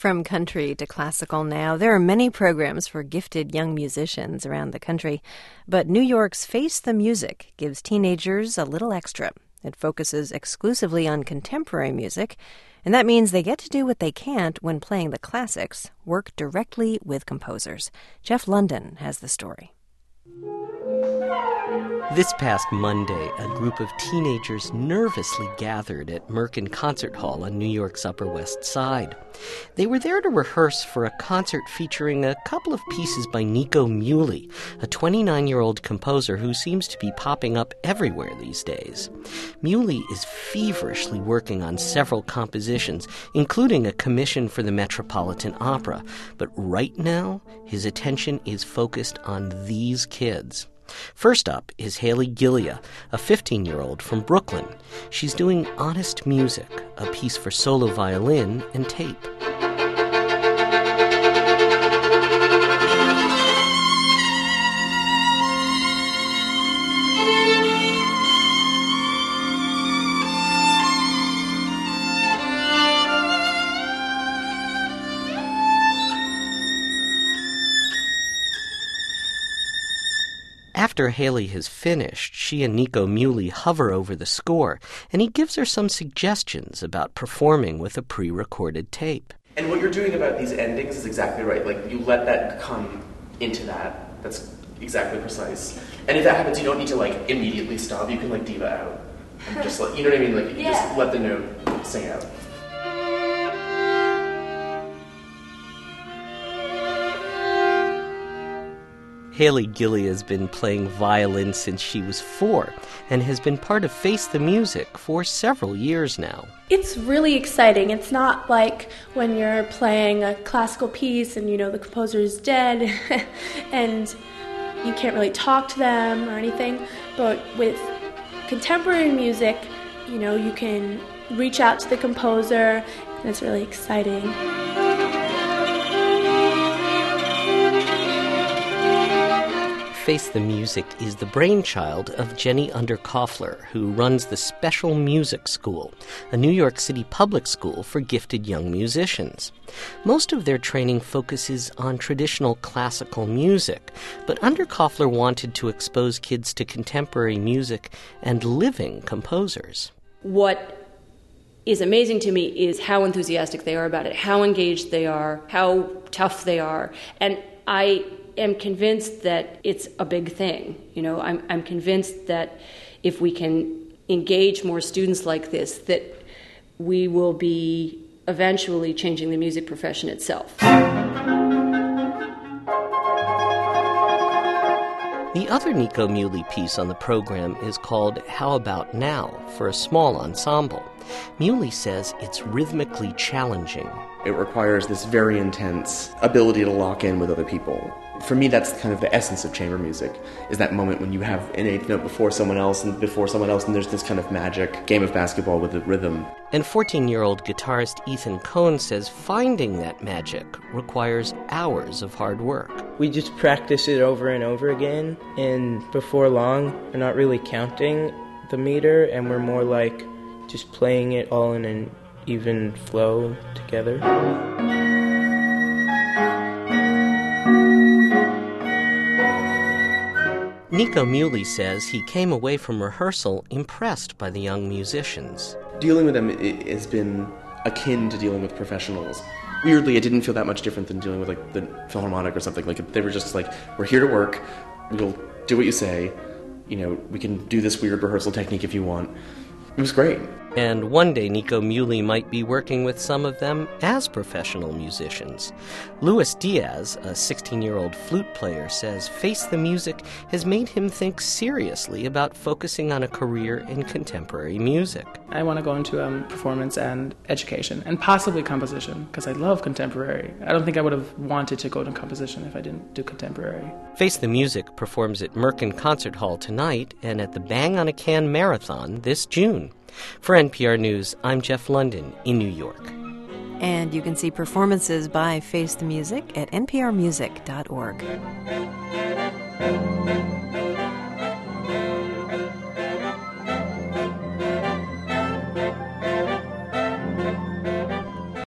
From country to classical now, there are many programs for gifted young musicians around the country. But New York's Face the Music gives teenagers a little extra. It focuses exclusively on contemporary music, and that means they get to do what they can't when playing the classics, work directly with composers. Jeff London has the story. This past Monday, a group of teenagers nervously gathered at Merkin Concert Hall on New York's Upper West Side. They were there to rehearse for a concert featuring a couple of pieces by Nico Muhly, a 29-year-old composer who seems to be popping up everywhere these days. Muhly is feverishly working on several compositions, including a commission for the Metropolitan Opera. But right now, his attention is focused on these kids. First up is Haley Gillia, a 15-year-old from Brooklyn. She's doing Honest Music, a piece for solo violin and tape. After Haley has finished, she and Nico Muhly hover over the score, and he gives her some suggestions about performing with a pre-recorded tape. And what you're doing about these endings is exactly right. Like, you let that come into that. That's exactly precise. And if that happens, you don't need to, immediately stop. You can, diva out. And just, you know what I mean? You just let the note sing out. Haley Gillia has been playing violin since she was 4 and has been part of Face the Music for several years now. It's really exciting. It's not like when you're playing a classical piece and the composer is dead and you can't really talk to them or anything. But with contemporary music, you can reach out to the composer, and it's really exciting. Face the Music is the brainchild of Jenny Underkoffler, who runs the Special Music School, a New York City public school for gifted young musicians. Most of their training focuses on traditional classical music, but Underkoffler wanted to expose kids to contemporary music and living composers. What is amazing to me is how enthusiastic they are about it, how engaged they are, how tough they are, and I am convinced that it's a big thing. I'm convinced that if we can engage more students like this, that we will be eventually changing the music profession itself. The other Nico Muhly piece on the program is called How About Now, for a small ensemble. Muhly says it's rhythmically challenging. It requires this very intense ability to lock in with other people. For me, that's kind of the essence of chamber music, is that moment when you have an eighth note before someone else, and there's this kind of magic game of basketball with the rhythm. And 14-year-old guitarist Ethan Cohn says finding that magic requires hours of hard work. We just practice it over and over again, and before long, we're not really counting the meter, and we're more like just playing it all in an even flow together. Nico Muhly says he came away from rehearsal impressed by the young musicians. Dealing with them has been akin to dealing with professionals. Weirdly, it didn't feel that much different than dealing with the Philharmonic or something. They were just we're here to work, we'll do what you say, we can do this weird rehearsal technique if you want. It was great. And one day Nico Muhly might be working with some of them as professional musicians. Luis Diaz, a 16-year-old flute player, says Face the Music has made him think seriously about focusing on a career in contemporary music. I want to go into performance and education, and possibly composition, because I love contemporary. I don't think I would have wanted to go into composition if I didn't do contemporary. Face the Music performs at Merkin Concert Hall tonight and at the Bang on a Can Marathon this June. For NPR News, I'm Jeff London in New York. And you can see performances by Face the Music at nprmusic.org.